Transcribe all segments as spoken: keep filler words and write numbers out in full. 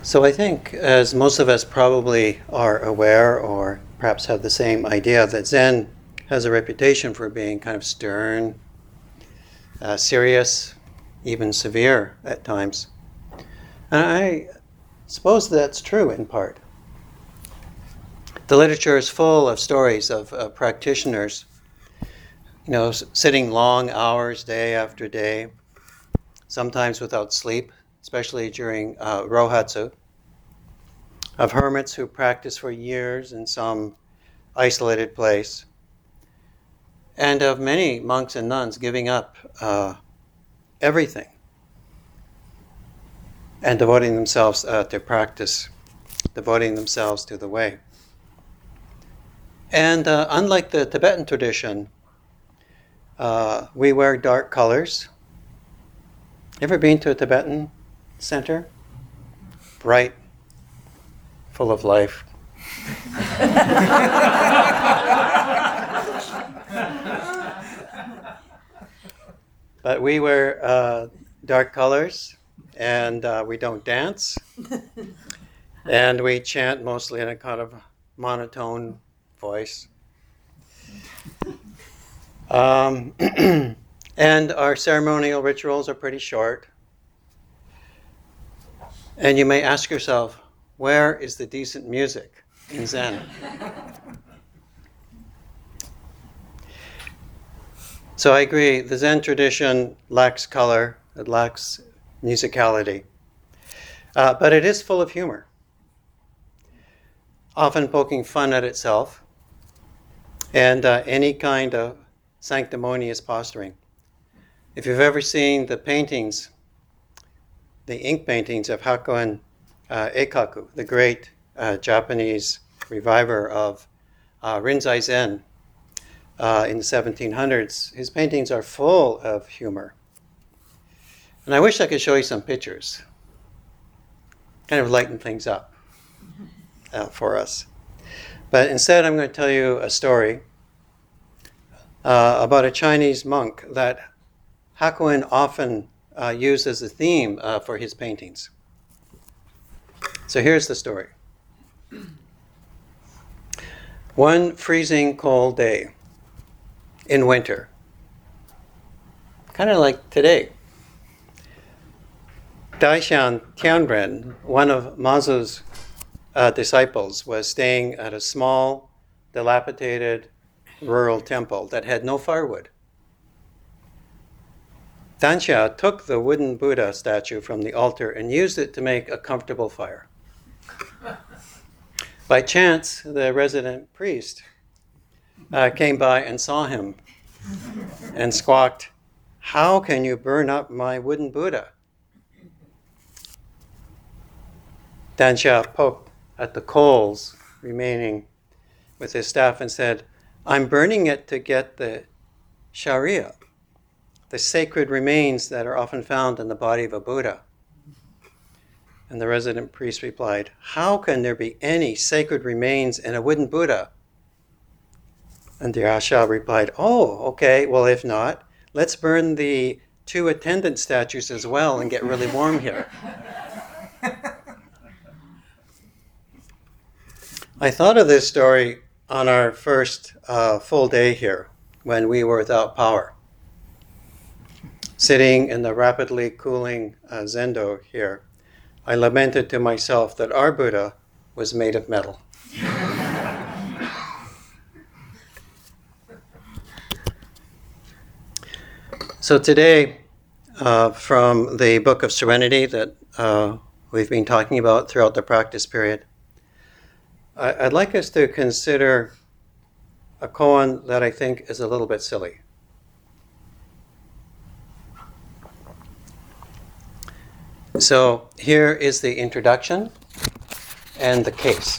So I think, as most of us probably are aware or perhaps have the same idea, that Zen has a reputation for being kind of stern, uh, serious, even severe at times. And I suppose that's true in part. The literature is full of stories of uh, practitioners, you know, s- sitting long hours day after day, sometimes without sleep, especially during uh, Rohatsu, of hermits who practice for years in some isolated place, and of many monks and nuns giving up uh, everything and devoting themselves uh, to practice, devoting themselves to the way. And uh, unlike the Tibetan tradition, uh, we wear dark colors. Ever been to a Tibetan center? Bright, full of life. But we wear uh, dark colors, and uh, we don't dance, and we chant mostly in a kind of monotone voice. Um, and our ceremonial rituals are pretty short. And you may ask yourself, where is the decent music in Zen? So I agree, the Zen tradition lacks color, it lacks musicality, uh, but it is full of humor, often poking fun at itself, and uh, any kind of sanctimonious posturing. If you've ever seen the paintings, the ink paintings of Hakuin uh, Eikaku, the great uh, Japanese reviver of uh, Rinzai Zen uh, in the seventeen hundreds, his paintings are full of humor. And I wish I could show you some pictures, kind of lighten things up uh, for us. But instead, I'm going to tell you a story uh, about a Chinese monk that Hakuin often uh, used as a theme uh, for his paintings. So here's the story. One freezing cold day in winter, kind of like today, Daishan Tianren, one of Mazu's uh, disciples, was staying at a small, dilapidated rural temple that had no firewood. Danxia took the wooden Buddha statue from the altar and used it to make a comfortable fire. By chance, the resident priest uh, came by and saw him and squawked, "How can you burn up my wooden Buddha?" Danxia poked at the coals remaining with his staff and said, "I'm burning it to get the Sharia, the sacred remains that are often found in the body of a Buddha." And the resident priest replied, "How can there be any sacred remains in a wooden Buddha?" And Danxia replied, "Oh, okay, well, if not, let's burn the two attendant statues as well and get really warm here." I thought of this story on our first uh, full day here when we were without power. Sitting in the rapidly cooling uh, zendo here, I lamented to myself that our Buddha was made of metal. So today, uh, from the Book of Serenity that uh, we've been talking about throughout the practice period, I- I'd like us to consider a koan that I think is a little bit silly. So here is the introduction and the case.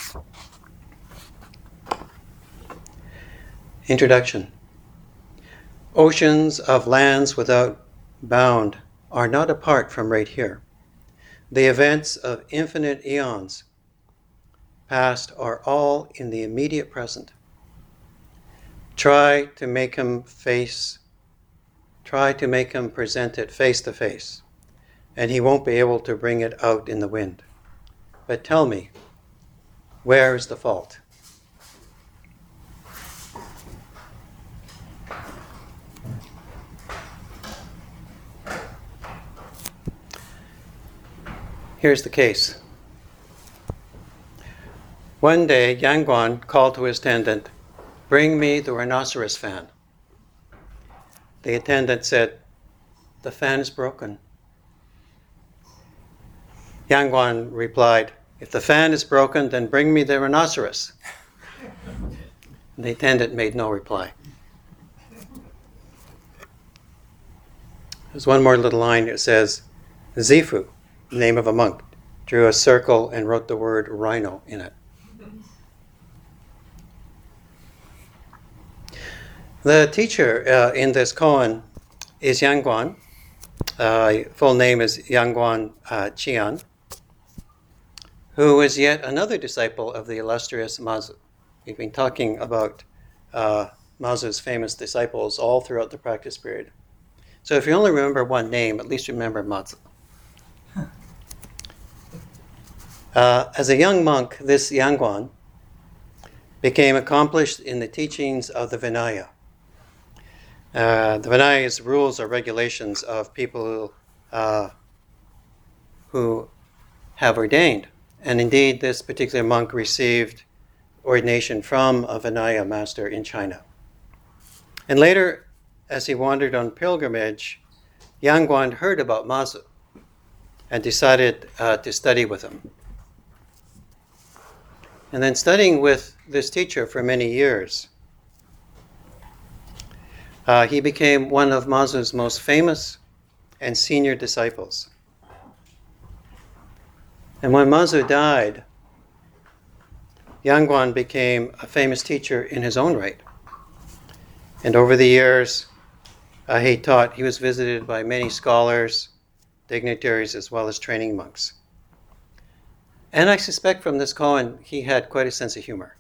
Introduction. Oceans of lands without bound are not apart from right here. The events of infinite eons past are all in the immediate present. Try to make him face, try to make him present it face to face, and he won't be able to bring it out in the wind. but tell me, where is the fault? Here's the case. One day, Yang Guan called to his attendant, "Bring me the rhinoceros fan." The attendant said, "The fan is broken." Yang Guan replied, "If the fan is broken, then bring me the rhinoceros." The attendant made no reply. There's one more little line. It says, Zifu, the name of a monk, drew a circle and wrote the word rhino in it. The teacher uh, in this koan is Yang Guan. Uh, full name is Yang Guan uh, Qian, who is yet another disciple of the illustrious Mazu. We've been talking about uh, Mazu's famous disciples all throughout the practice period. So if you only remember one name, at least remember Mazu. Uh, as a young monk, this Yang Guan became accomplished in the teachings of the Vinaya. Uh, the Vinaya is rules or regulations of people who, uh, who have ordained. And indeed, this particular monk received ordination from a Vinaya master in China. And later, as he wandered on pilgrimage, Yang Guan heard about Mazu and decided uh, to study with him. And then studying with this teacher for many years, uh, he became one of Mazu's most famous and senior disciples. And when Mazu died, Yang Guan became a famous teacher in his own right. And over the years, uh, he taught, he was visited by many scholars, dignitaries, as well as training monks. And I suspect from this koan, he had quite a sense of humor.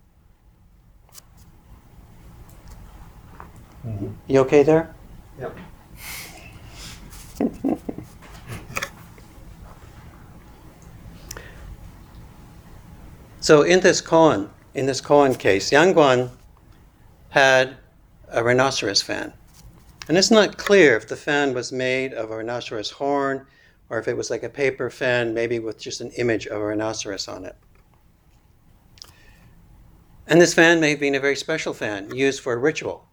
Mm-hmm. You okay there? Yep. So in this koan, in this koan case, Yang Guan had a rhinoceros fan. And it's not clear if the fan was made of a rhinoceros horn or if it was like a paper fan, maybe with just an image of a rhinoceros on it. And this fan may have been a very special fan, used for a ritual.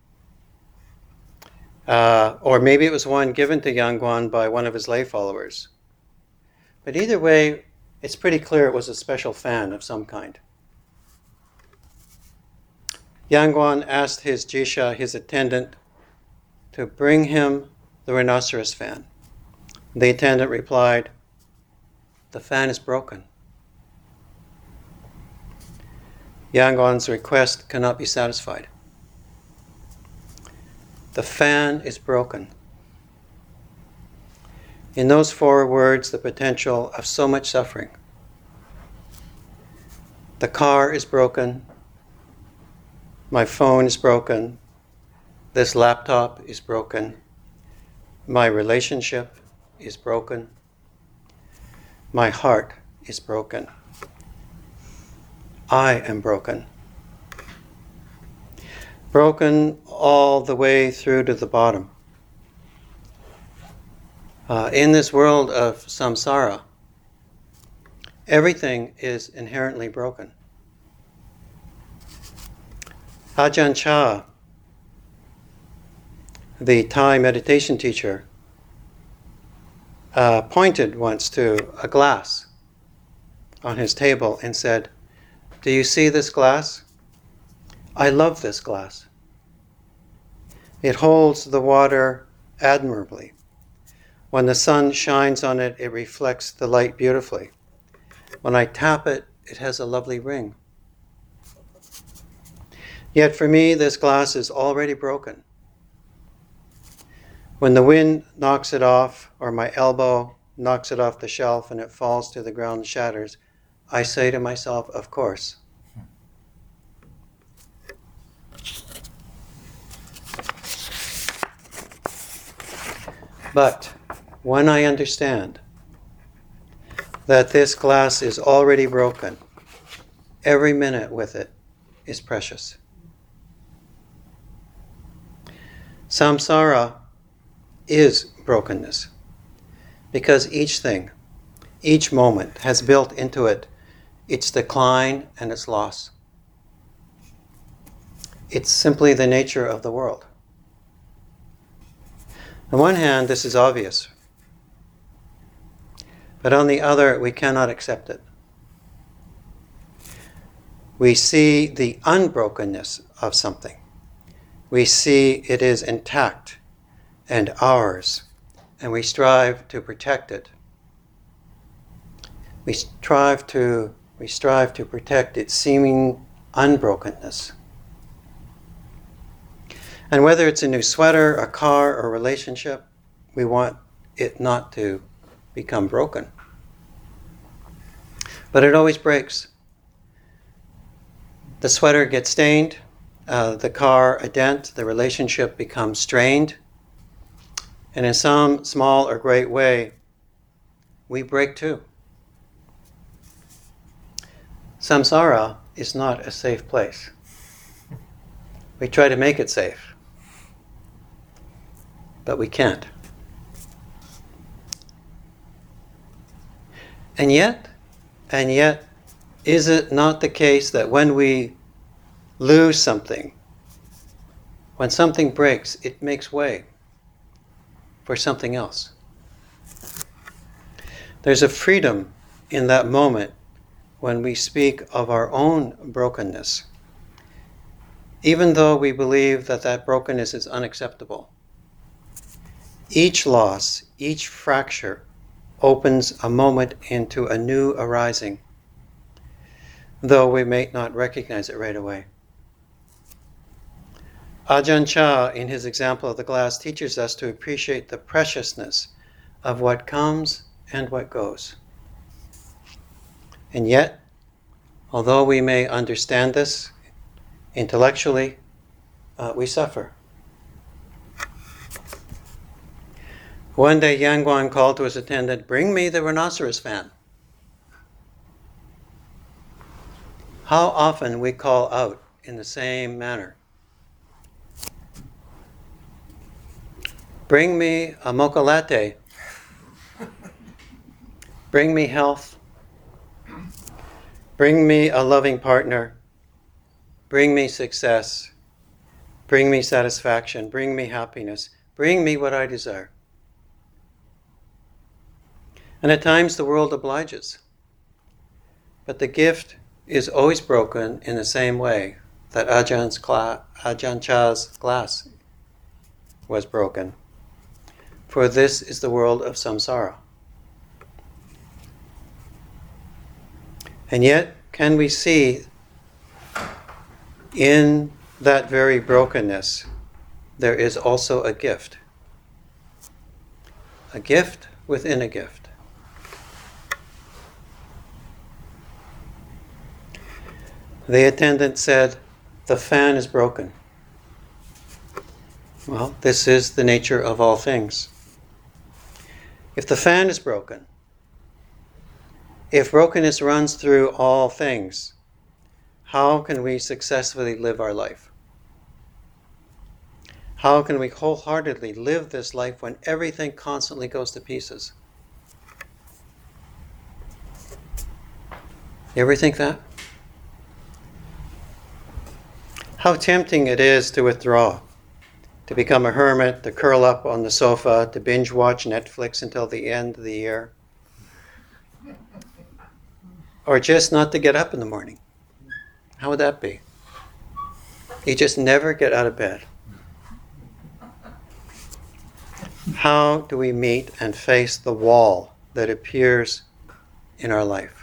Uh, or maybe it was one given to Yang Guan by one of his lay followers. But either way, it's pretty clear it was a special fan of some kind. Yang Guan asked his jisha, his attendant, to bring him the rhinoceros fan. The attendant replied, "The fan is broken." Yang Guan's request cannot be satisfied. The fan is broken. In those four words, the potential of so much suffering. The car is broken. My phone is broken. This laptop is broken. My relationship is broken. My heart is broken. I am broken. Broken all the way through to the bottom. Uh, in this world of samsara, everything is inherently broken. Ajahn Chah, the Thai meditation teacher, uh, pointed once to a glass on his table and said, "Do you see this glass? I love this glass. It holds the water admirably. When the sun shines on it, it reflects the light beautifully. When I tap it, it has a lovely ring. Yet for me, this glass is already broken. When the wind knocks it off, or my elbow knocks it off the shelf and it falls to the ground and shatters, I say to myself, of course." But when I understand that this glass is already broken. Every minute with it is precious. Samsara is brokenness, because each thing, each moment has built into it its decline and its loss. It's simply the nature of the world. On one hand, this is obvious, but on the other, we cannot accept it. We see the unbrokenness of something. We see it is intact and ours, and we strive to protect it. We strive to, we strive to protect its seeming unbrokenness. And whether it's a new sweater, a car, or a relationship, we want it not to become broken. But it always breaks. The sweater gets stained, uh, the car a dent, the relationship becomes strained, and in some small or great way, we break too. Samsara is not a safe place. We try to make it safe, but we can't. And yet, and yet, is it not the case that when we lose something, when something breaks, it makes way for something else? There's a freedom in that moment when we speak of our own brokenness, even though we believe that that brokenness is unacceptable. Each loss, each fracture opens a moment into a new arising, though we may not recognize it right away. Ajahn Chah, in his example of the glass, teaches us to appreciate the preciousness of what comes and what goes. And yet, although we may understand this intellectually, uh, we suffer. One day, Yanguan called to his attendant, "Bring me the rhinoceros fan." How often we call out in the same manner. Bring me a mocha latte. Bring me health. Bring me a loving partner. Bring me success. Bring me satisfaction. Bring me happiness. Bring me what I desire. And at times the world obliges. But the gift is always broken in the same way that Ajahn, Cla- Ajahn Chah's glass was broken. For this is the world of samsara. And yet, can we see in that very brokenness, there is also a gift. A gift within a gift. The attendant said, "The fan is broken." Well, this is the nature of all things. If the fan is broken, if brokenness runs through all things, how can we successfully live our life? How can we wholeheartedly live this life when everything constantly goes to pieces? You ever think that? How tempting it is to withdraw, to become a hermit, to curl up on the sofa, to binge watch Netflix until the end of the year, or just not to get up in the morning. How would that be? You just never get out of bed. How do we meet and face the wall that appears in our life?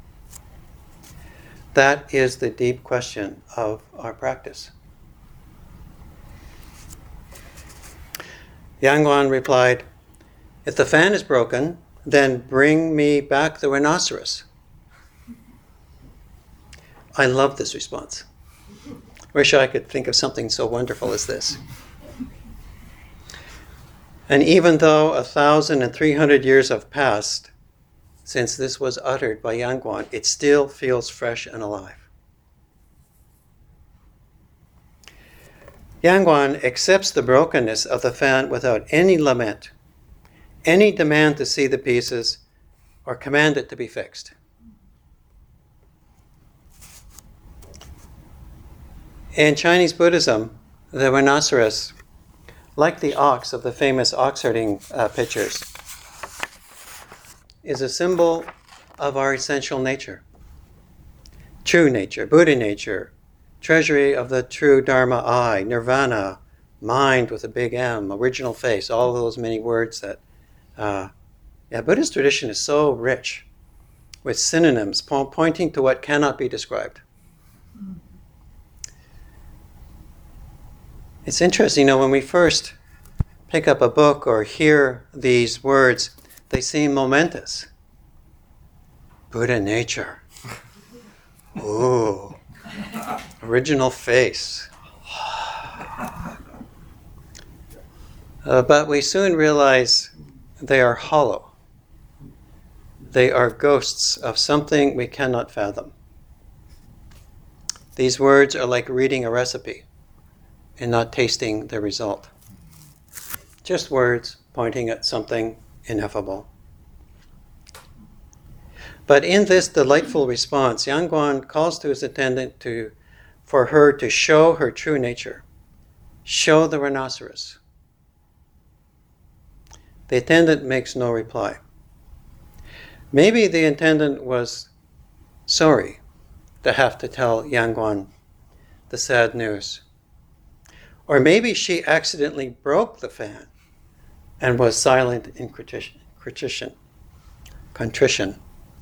That is the deep question of our practice. Yanguan replied, "If the fan is broken, then bring me back the rhinoceros." I love this response. Wish I could think of something so wonderful as this. And even though a thousand and three hundred years have passed since this was uttered by Yangguan, it still feels fresh and alive. Yangguan accepts the brokenness of the fan without any lament, any demand to see the pieces, or command it to be fixed. In Chinese Buddhism, the rhinoceros, like the ox of the famous ox herding uh, pictures, is a symbol of our essential nature, true nature, Buddha nature, treasury of the true Dharma I, nirvana, mind with a big M, original face, all of those many words that, uh, yeah, Buddhist tradition is so rich with synonyms po- pointing to what cannot be described. It's interesting, you know, when we first pick up a book or hear these words, they seem momentous. Buddha nature. Ooh. Original face. Uh, but we soon realize they are hollow. They are ghosts of something we cannot fathom. These words are like reading a recipe and not tasting the result. Just words pointing at something ineffable. But in this delightful response, Yangguan calls to his attendant to, for her to show her true nature, show the rhinoceros. The attendant makes no reply. Maybe the attendant was sorry to have to tell Yangguan the sad news. Or maybe she accidentally broke the fan and was silent in contrition. Contrition. contrition.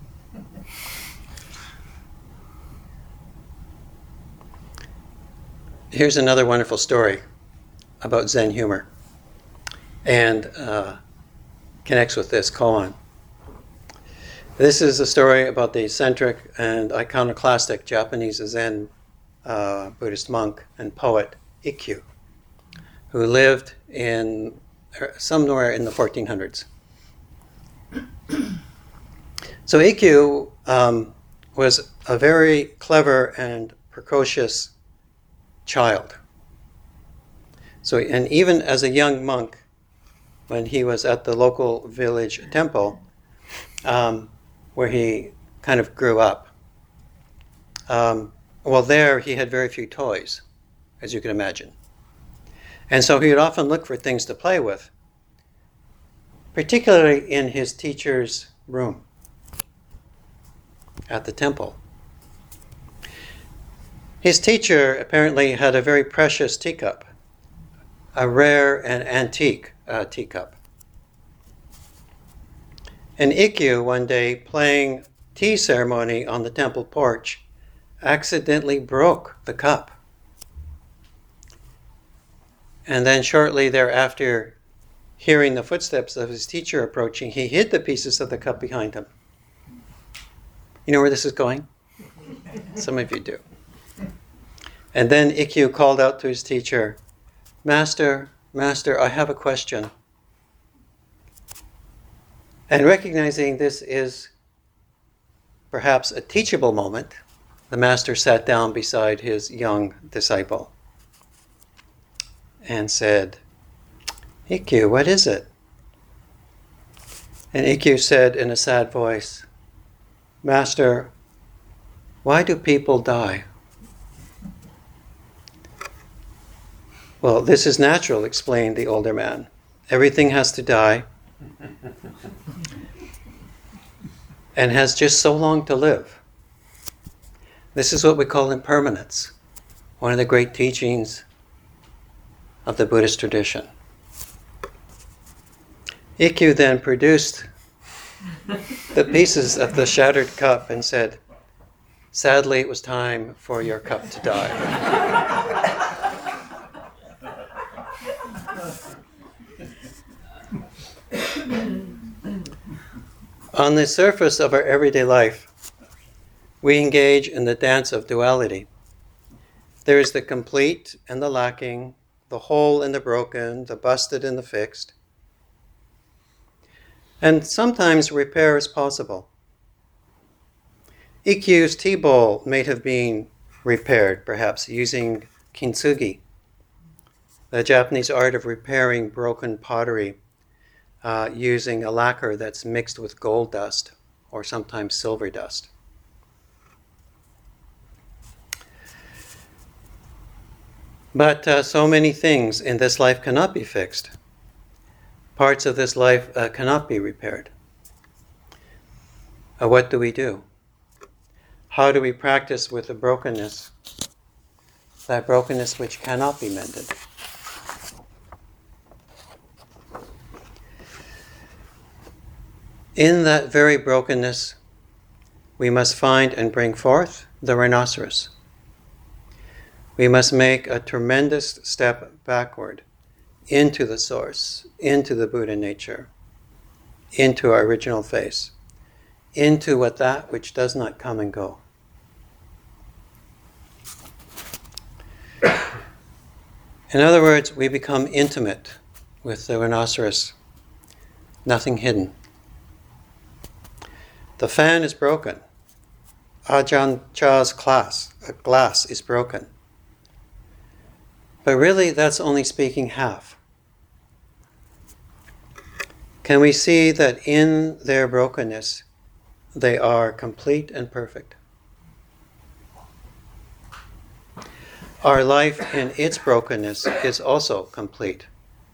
Here's another wonderful story about Zen humor, and uh, connects with this koan. This is a story about the eccentric and iconoclastic Japanese Zen uh, Buddhist monk and poet Ikkyu, who lived in somewhere in the fourteen hundreds. So Ikkyu um, was a very clever and precocious child. So, and even as a young monk, when he was at the local village temple, um, where he kind of grew up, um, well, there he had very few toys, as you can imagine. And so he would often look for things to play with, particularly in his teacher's room at the temple. His teacher apparently had a very precious teacup, a rare and antique uh, teacup. And Ikkyu, one day playing tea ceremony on the temple porch, accidentally broke the cup. And then shortly thereafter, hearing the footsteps of his teacher approaching, he hid the pieces of the cup behind him. You know where this is going? Some of you do. And then Ikkyu called out to his teacher, Master, Master, I have a question. And recognizing this is perhaps a teachable moment, the master sat down beside his young disciple and said, Ikkyu, what is it? And Ikkyu said in a sad voice, Master, why do people die? Well, this is natural, explained the older man. Everything has to die and has just so long to live. This is what we call impermanence, one of the great teachings of the Buddhist tradition. Ikkyu then produced the pieces of the shattered cup and said, sadly, it was time for your cup to die. On the surface of our everyday life, we engage in the dance of duality. There is the complete and the lacking, the whole and the broken, the busted and the fixed. And sometimes repair is possible. Ikkyu's tea bowl may have been repaired, perhaps, using kintsugi, the Japanese art of repairing broken pottery uh, using a lacquer that's mixed with gold dust or sometimes silver dust. But uh, so many things in this life cannot be fixed. Parts of this life uh, cannot be repaired. Uh, what do we do? How do we practice with the brokenness, that brokenness which cannot be mended? In that very brokenness, we must find and bring forth the rhinoceros. We must make a tremendous step backward into the source, into the Buddha nature, into our original face, into what that which does not come and go. In other words, we become intimate with the rhinoceros, nothing hidden. The fan is broken. Ajahn Chah's class, a glass is broken. But really, that's only speaking half. Can we see that in their brokenness, they are complete and perfect? Our life in its brokenness is also complete.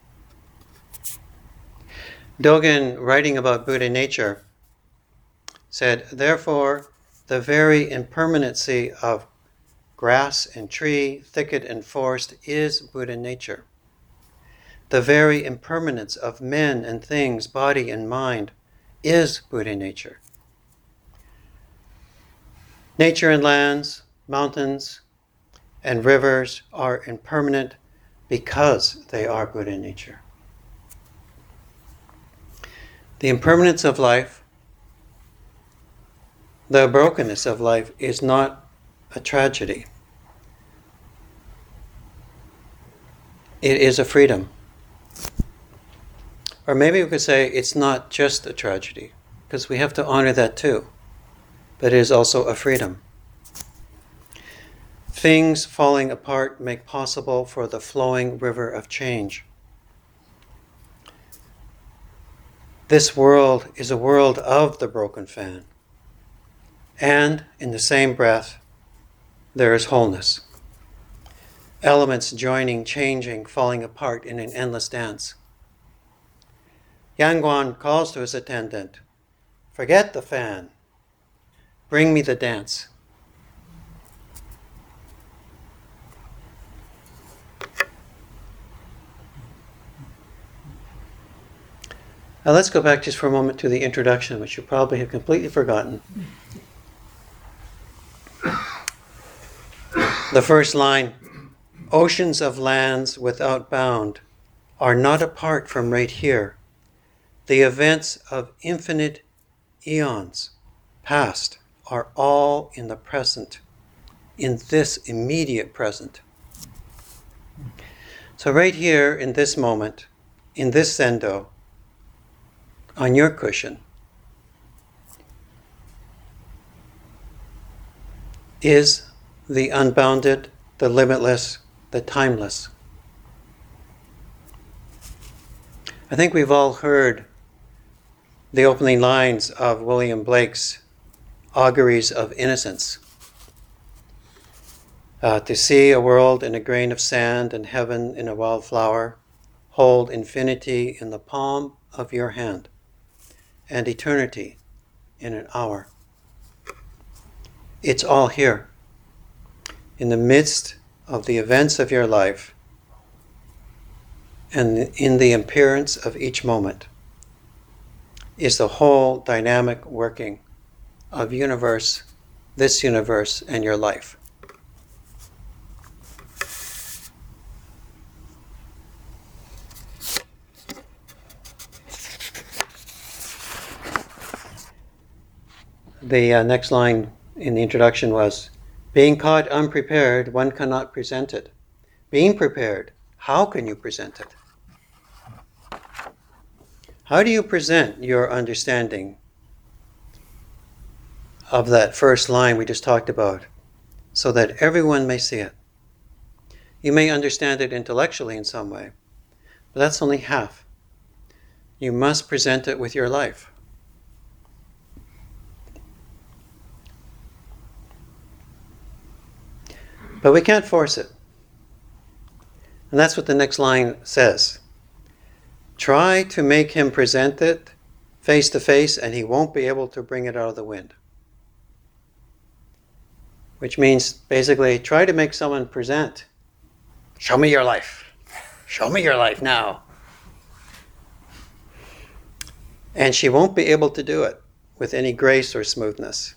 Dogen, writing about Buddha nature, said, therefore, the very impermanency of grass and tree, thicket and forest is Buddha nature. The very impermanence of men and things, body and mind, is Buddha nature. Nature and lands, mountains, and rivers are impermanent because they are Buddha nature. The impermanence of life, the brokenness of life, is not a tragedy. It is a freedom. Or maybe we could say it's not just a tragedy, because we have to honor that too. But it is also a freedom. Things falling apart make possible for the flowing river of change. This world is a world of the broken fan. And in the same breath, there is wholeness. Elements joining, changing, falling apart in an endless dance. Yanguan calls to his attendant, forget the fan, bring me the dance. Now let's go back just for a moment to the introduction, which you probably have completely forgotten. The first line, oceans of lands without bound are not apart from right here. The events of infinite eons past are all in the present, in this immediate present. So right here in this moment, in this sendo, on your cushion, is the unbounded, the limitless, the timeless. I think we've all heard the opening lines of William Blake's Auguries of Innocence. Uh, to see a world in a grain of sand and heaven in a wildflower, hold infinity in the palm of your hand and eternity in an hour. It's all here. In the midst of the events of your life and in the appearance of each moment is the whole dynamic working of universe, this universe, and your life. The uh, next line in the introduction was, being caught unprepared, one cannot present it. Being prepared, how can you present it? How do you present your understanding of that first line we just talked about, so that everyone may see it. You may understand it intellectually in some way, but that's only half. You must present it with your life. But we can't force it. And that's what the next line says. Try to make him present it face to face, and he won't be able to bring it out of the wind. Which means, basically, try to make someone present. Show me your life. Show me your life now. And she won't be able to do it with any grace or smoothness.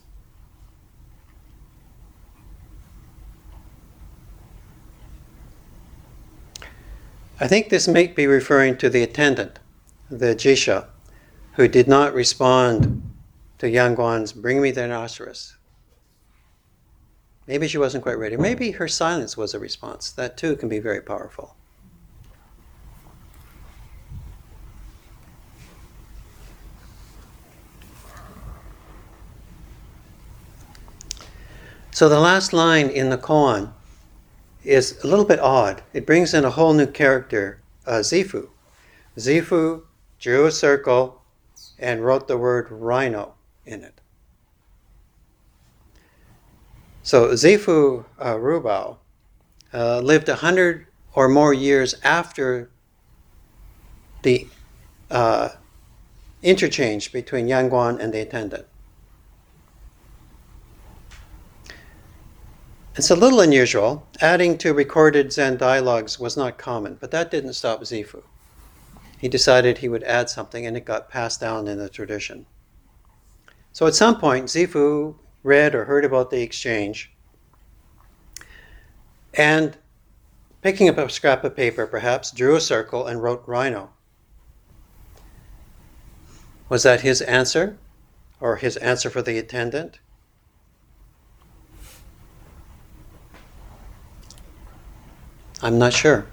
I think this may be referring to the attendant, the Jisha, who did not respond to Yanguan's "bring me the rhinoceros." Maybe she wasn't quite ready. Maybe her silence was a response. That too can be very powerful. So the last line in the koan is a little bit odd. It brings in a whole new character, uh, Zifu. Zifu drew a circle and wrote the word rhino in it. So Zifu uh, Rubao uh, lived a hundred or more years after the uh, interchange between Yanguan and the attendant. It's a little unusual. Adding to recorded Zen dialogues was not common, but that didn't stop Zifu. He decided he would add something, and it got passed down in the tradition. So at some point, Zifu read or heard about the exchange, and picking up a scrap of paper, perhaps, drew a circle and wrote rhino. Was that his answer, or his answer for the attendant? I'm not sure.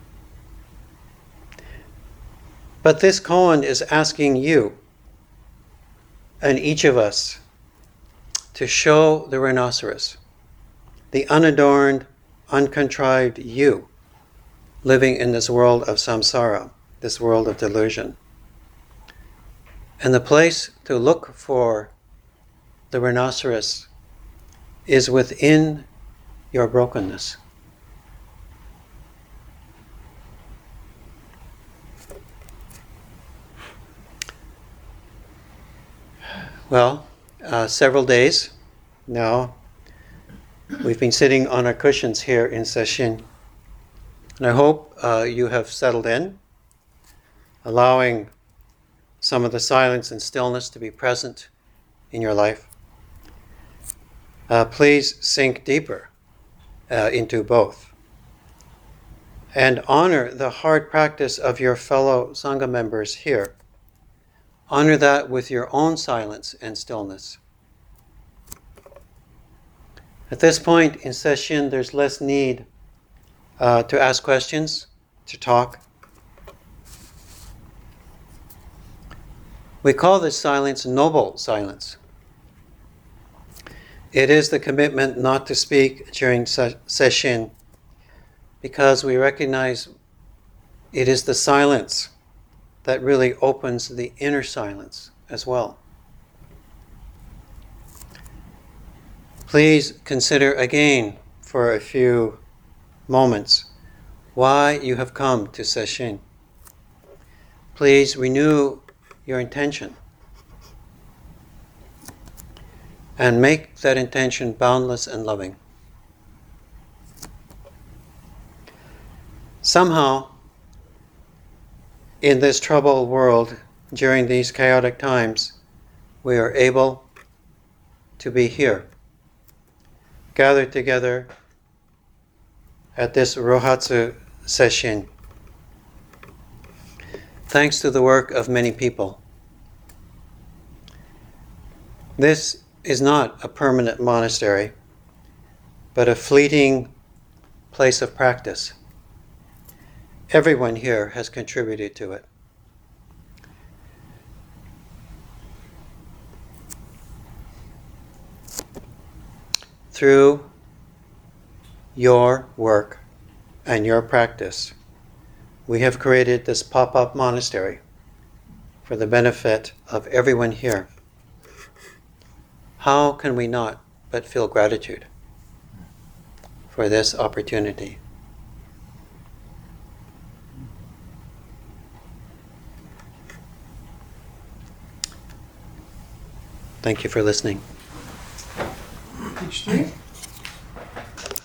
But this koan is asking you and each of us to show the rhinoceros, the unadorned, uncontrived you living in this world of samsara, this world of delusion. And the place to look for the rhinoceros is within your brokenness. Well, uh, several days now, we've been sitting on our cushions here in Sesshin. And I hope uh, you have settled in, allowing some of the silence and stillness to be present in your life. Uh, please sink deeper uh, into both. And honor the hard practice of your fellow Sangha members here. Honor that with your own silence and stillness. At this point in Sesshin, there's less need uh, to ask questions, to talk. We call this silence noble silence. It is the commitment not to speak during Sesshin because we recognize it is the silence that really opens the inner silence as well. Please consider again for a few moments why you have come to Sesshin. Please renew your intention and make that intention boundless and loving. Somehow, in this troubled world, during these chaotic times, we are able to be here, gathered together at this Rohatsu Sesshin, thanks to the work of many people. This is not a permanent monastery, but a fleeting place of practice. Everyone here has contributed to it. through your work and your practice, we have created this pop-up monastery for the benefit of everyone here. How can we not but feel gratitude for this opportunity? Thank you for listening. Page three.